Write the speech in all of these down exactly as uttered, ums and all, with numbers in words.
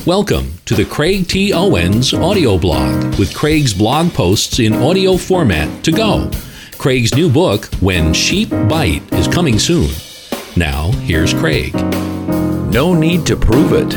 Welcome to the Craig T. Owens audio blog with Craig's blog posts in audio format to go. Craig's new book, When Sheep Bite, is coming soon. Now, here's Craig. No need to prove it.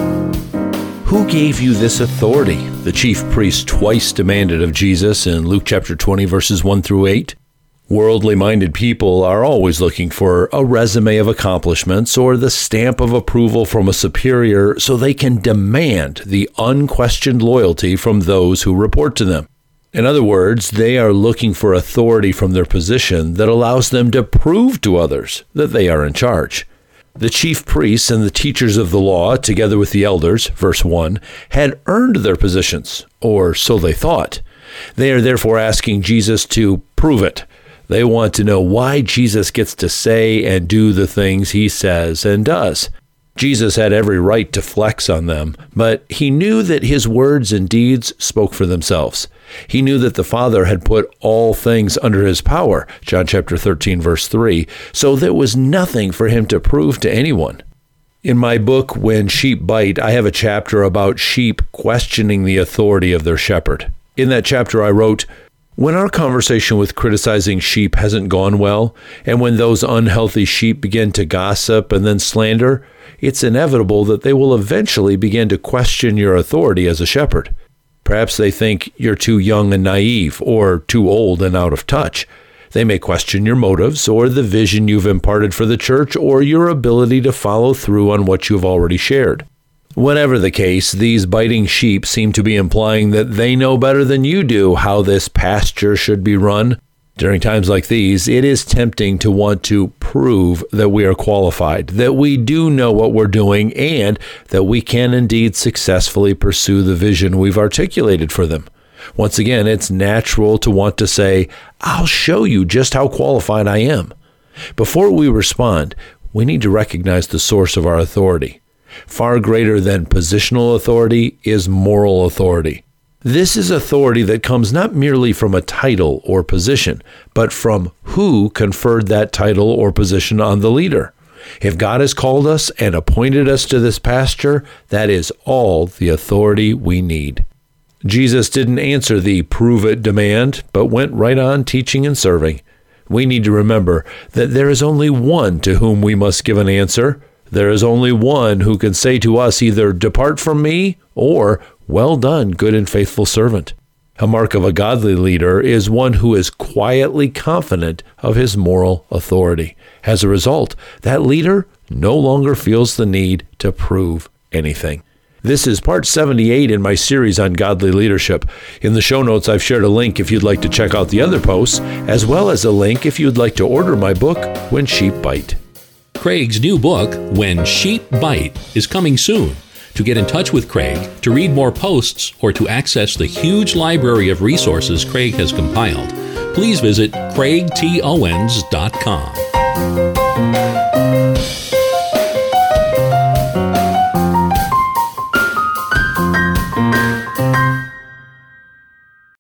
Who gave you this authority? The chief priest twice demanded of Jesus in Luke chapter twenty, verses one through eight. Worldly-minded people are always looking for a resume of accomplishments or the stamp of approval from a superior so they can demand the unquestioned loyalty from those who report to them. In other words, they are looking for authority from their position that allows them to prove to others that they are in charge. The chief priests and the teachers of the law, together with the elders, verse one, had earned their positions, or so they thought. They are therefore asking Jesus to prove it. They want to know why Jesus gets to say and do the things he says and does. Jesus had every right to flex on them, but he knew that his words and deeds spoke for themselves. He knew that the Father had put all things under his power, John chapter thirteen, verse three, so there was nothing for him to prove to anyone. In my book, When Sheep Bite, I have a chapter about sheep questioning the authority of their shepherd. In that chapter, I wrote, "When our conversation with criticizing sheep hasn't gone well, and when those unhealthy sheep begin to gossip and then slander, it's inevitable that they will eventually begin to question your authority as a shepherd. Perhaps they think you're too young and naive, or too old and out of touch. They may question your motives, or the vision you've imparted for the church, or your ability to follow through on what you've already shared. Whatever the case, these biting sheep seem to be implying that they know better than you do how this pasture should be run. During times like these, it is tempting to want to prove that we are qualified, that we do know what we're doing, and that we can indeed successfully pursue the vision we've articulated for them. Once again, it's natural to want to say, "I'll show you just how qualified I am." Before we respond, we need to recognize the source of our authority. Far greater than positional authority is moral authority. This is authority that comes not merely from a title or position, but from who conferred that title or position on the leader. If God has called us and appointed us to this pasture, that is all the authority we need. Jesus didn't answer the prove it demand, but went right on teaching and serving. We need to remember that there is only one to whom we must give an answer. There is only one who can say to us either, "Depart from me," or "Well done, good and faithful servant." A mark of a godly leader is one who is quietly confident of his moral authority. As a result, that leader no longer feels the need to prove anything. This is part seventy-eight in my series on godly leadership. In the show notes, I've shared a link if you'd like to check out the other posts, as well as a link if you'd like to order my book, When Sheep Bite. Craig's new book, When Sheep Bite, is coming soon. To get in touch with Craig, to read more posts, or to access the huge library of resources Craig has compiled, please visit craig t owens dot com.